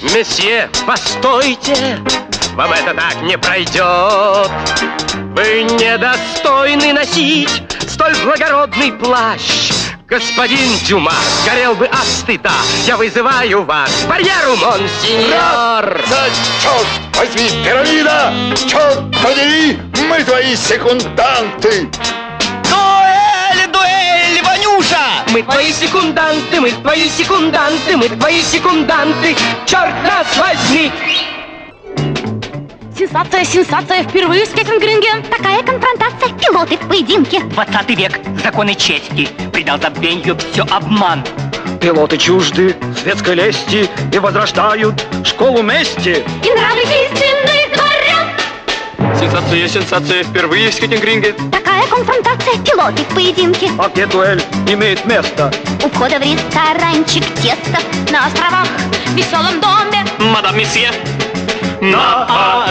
Месье, постойте, вам это так не пройдет. Вы недостойны носить столь благородный плащ. Господин Дюма сгорел бы от стыда. Я вызываю вас к барьеру, монсеньор. Черт возьми, пирамида! Черт подери, мы твои секунданты! Дуэль, дуэль, Ванюша! Мы твои секунданты, мы твои секунданты, мы твои секунданты. Черт нас возьми! Сенсация, сенсация, впервые в скейтинг-ринге. Такая конфронтация, пилоты в поединке. 20 век, законы чести, придал забвенью все обман. Пилоты чужды светской лести и возрождают школу мести. И нравы истинных дворян. Сенсация, сенсация, впервые в скейтинг-ринге. Такая конфронтация, пилоты в поединке. А где дуэль имеет место? У входа в ресторанчик тесто. На островах, в веселом доме. Мадам месье, на